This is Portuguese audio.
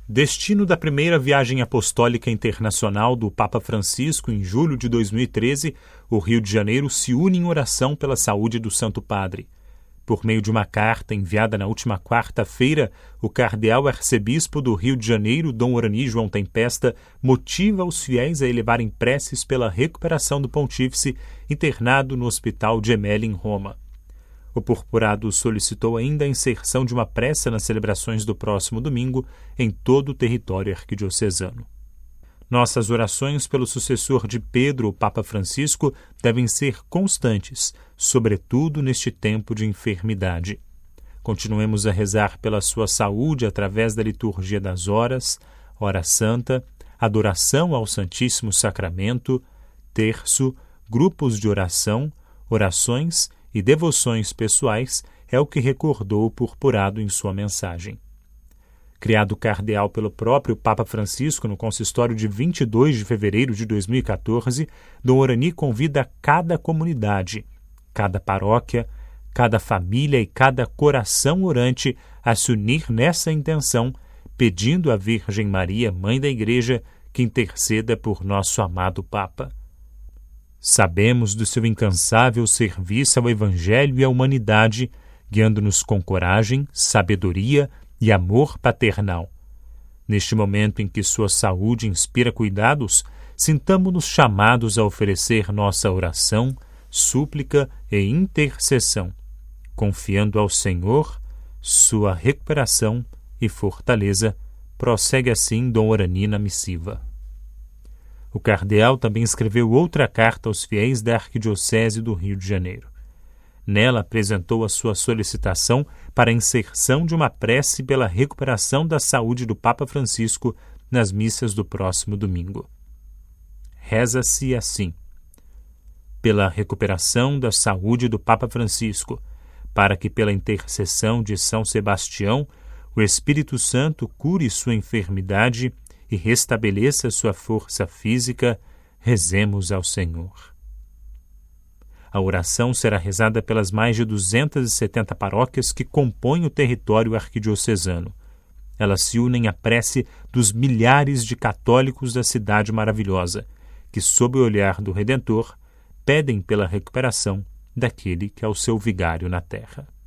Destino da primeira viagem apostólica internacional do Papa Francisco em julho de 2013, o Rio de Janeiro se une em oração pela saúde do Santo Padre. Por meio de uma carta enviada na última quarta-feira, o cardeal arcebispo do Rio de Janeiro, Dom Orani João Tempesta, motiva os fiéis a elevarem preces pela recuperação do pontífice internado no Hospital Gemelli, em Roma. O purpurado solicitou ainda a inserção de uma prece nas celebrações do próximo domingo em todo o território arquidiocesano. Nossas orações pelo sucessor de Pedro, o Papa Francisco, devem ser constantes, sobretudo neste tempo de enfermidade. Continuemos a rezar pela sua saúde através da liturgia das horas, hora santa, adoração ao Santíssimo Sacramento, terço, grupos de oração, orações e devoções pessoais, é o que recordou o purpurado em sua mensagem. Criado cardeal pelo próprio Papa Francisco no consistório de 22 de fevereiro de 2014, Dom Orani convida cada comunidade, cada paróquia, cada família e cada coração orante a se unir nessa intenção, pedindo à Virgem Maria, Mãe da Igreja, que interceda por nosso amado Papa. Sabemos do seu incansável serviço ao Evangelho e à humanidade, guiando-nos com coragem, sabedoria e amor paternal. Neste momento em que sua saúde inspira cuidados, sintamo-nos chamados a oferecer nossa oração, súplica e intercessão, confiando ao Senhor sua recuperação e fortaleza, prossegue assim Dom Orani na missiva. O cardeal também escreveu outra carta aos fiéis da Arquidiocese do Rio de Janeiro. Nela apresentou a sua solicitação para a inserção de uma prece pela recuperação da saúde do Papa Francisco nas missas do próximo domingo. Reza-se assim: pela recuperação da saúde do Papa Francisco, para que pela intercessão de São Sebastião o Espírito Santo cure sua enfermidade e restabeleça sua força física, rezemos ao Senhor. A oração será rezada pelas mais de 270 paróquias que compõem o território arquidiocesano. Elas se unem à prece dos milhares de católicos da cidade maravilhosa, que, sob o olhar do Redentor, pedem pela recuperação daquele que é o seu vigário na terra.